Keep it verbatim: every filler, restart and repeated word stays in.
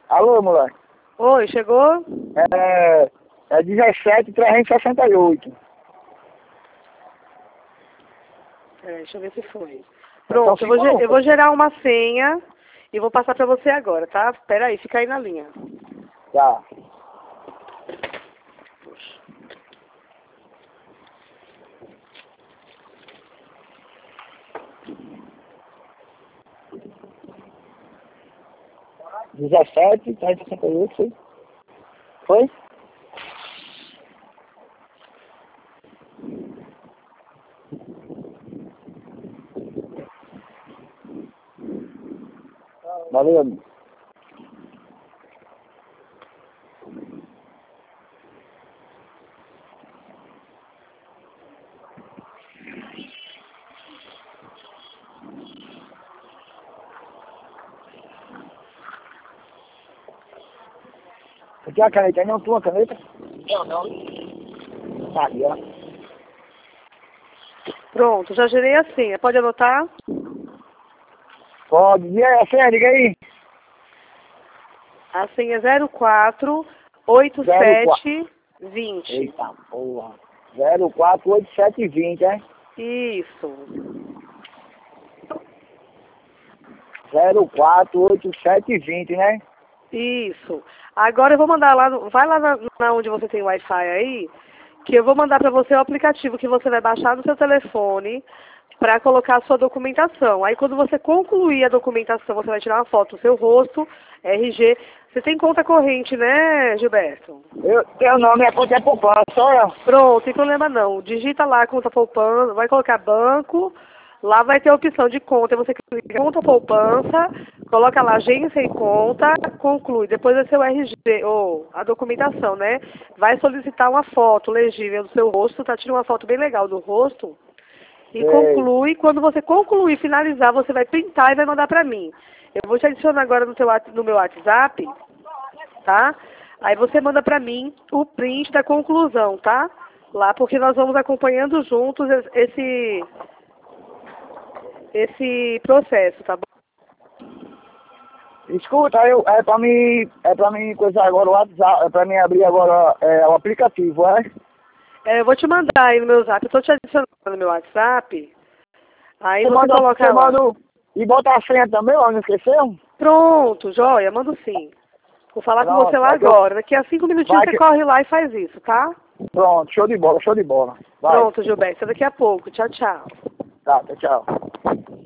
Alô, moleque. Oi, chegou? É, é dezessete trezentos e sessenta e oito. É, deixa eu ver se foi. Pronto, eu vou, ge- eu vou gerar uma senha e vou passar pra você agora, tá? Pera aí, fica aí na linha. Tá. dezessete trezentos e sessenta e oito, foi? Foi? Valeu, amigo. Aqui a caneta aí, não tua caneta? Não, não. Tá aqui, ó. Pronto, já gerei a senha. Pode anotar? Pode. E aí, a senha, diga aí. A senha é zero quatro oito sete vinte. Eita, porra. zero quatro oito sete vinte, é? Isso. zero quatro oito sete vinte, né? Isso. Agora eu vou mandar lá, no- vai lá na, na onde você tem Wi-Fi aí, que eu vou mandar para você o aplicativo que você vai baixar no seu telefone para colocar a sua documentação. Aí quando você concluir a documentação, você vai tirar uma foto do seu rosto, R G. Você tem conta corrente, né, Gilberto? Eu, teu nome é conta é poupança, só eu. Pronto, sem problema não. Digita lá conta poupança, vai colocar banco, lá vai ter a opção de conta, você clica em conta poupança, coloca lá agência e conta, conclui. Depois é seu R G, ou a documentação, né? Vai solicitar uma foto legível do seu rosto, tá? Tira uma foto bem legal do rosto e Sei. conclui. Quando você concluir, finalizar, você vai printar e vai mandar pra mim. Eu vou te adicionar agora no, teu, wat- no meu WhatsApp, tá? Aí você manda pra mim o print da conclusão, tá? Lá, porque nós vamos acompanhando juntos es- esse, esse processo, tá bom? Escuta, eu, é pra mim, é pra mim coisar agora o WhatsApp, é pra mim abrir agora é, o aplicativo, é? É, eu vou te mandar aí no meu WhatsApp, eu tô te adicionando no meu WhatsApp. Aí Você você, manda, coloca você lá. manda, o- e bota a senha também, ó, não esqueceu? Pronto, joia, mando sim. Vou falar com você Pronto, lá é que eu, agora. Daqui a cinco minutinhos vai você que, corre lá e faz isso, tá? pronto, show de bola, show de bola. Vai, Pronto, Gilberto, daqui a pouco. Tchau, tchau. tá, tchau.